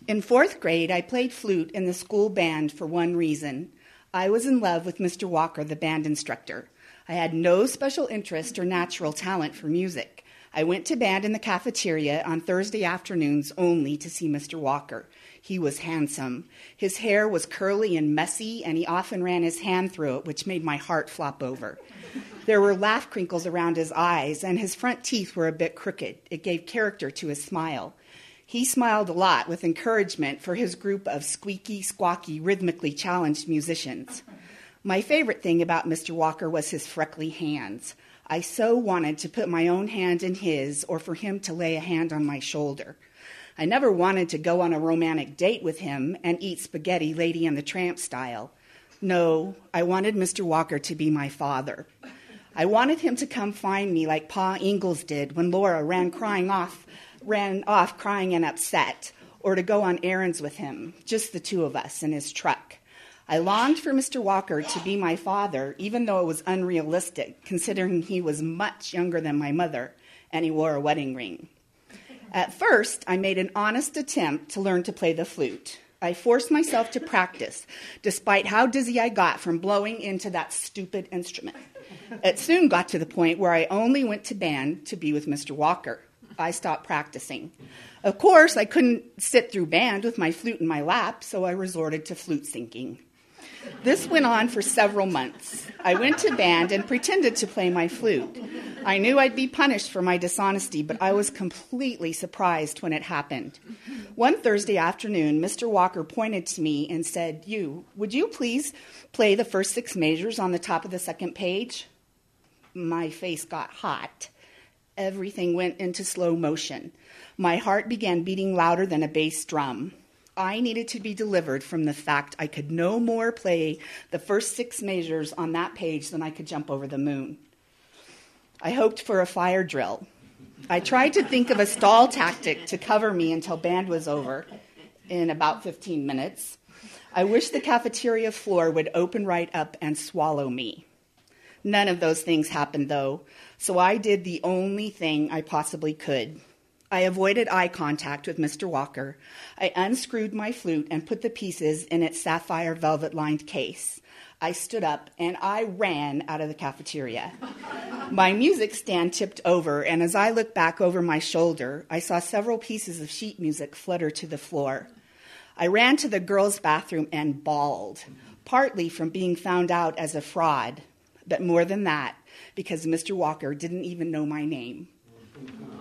In fourth grade, I played flute in the school band for one reason. I was in love with Mr. Walker, the band instructor. I had no special interest or natural talent for music. I went to band in the cafeteria on Thursday afternoons only to see Mr. Walker. He was handsome. His hair was curly and messy, and he often ran his hand through it, which made my heart flop over. There were laugh crinkles around his eyes, and his front teeth were a bit crooked. It gave character to his smile. He smiled a lot with encouragement for his group of squeaky, squawky, rhythmically challenged musicians. My favorite thing about Mr. Walker was his freckly hands. I so wanted to put my own hand in his or for him to lay a hand on my shoulder. I never wanted to go on a romantic date with him and eat spaghetti Lady and the Tramp style. No, I wanted Mr. Walker to be my father. I wanted him to come find me like Pa Ingalls did when Laura ran off crying and upset, or to go on errands with him, just the two of us in his truck. I longed for Mr. Walker to be my father, even though it was unrealistic, considering he was much younger than my mother, and he wore a wedding ring. At first, I made an honest attempt to learn to play the flute. I forced myself to practice, despite how dizzy I got from blowing into that stupid instrument. It soon got to the point where I only went to band to be with Mr. Walker. I stopped practicing. Of course, I couldn't sit through band with my flute in my lap, so I resorted to flute syncing. This went on for several months. I went to band and pretended to play my flute. I knew I'd be punished for my dishonesty, but I was completely surprised when it happened. One Thursday afternoon, Mr. Walker pointed to me and said, would you please play the first 6 measures on the top of the second page? My face got hot. Everything went into slow motion. My heart began beating louder than a bass drum. I needed to be delivered from the fact I could no more play the first 6 measures on that page than I could jump over the moon. I hoped for a fire drill. I tried to think of a stall tactic to cover me until band was over in about 15 minutes. I wished the cafeteria floor would open right up and swallow me. None of those things happened, though, so I did the only thing I possibly could. I avoided eye contact with Mr. Walker. I unscrewed my flute and put the pieces in its sapphire velvet-lined case. I stood up and I ran out of the cafeteria. My music stand tipped over, and as I looked back over my shoulder, I saw several pieces of sheet music flutter to the floor. I ran to the girls' bathroom and bawled, partly from being found out as a fraud, but more than that, because Mr. Walker didn't even know my name.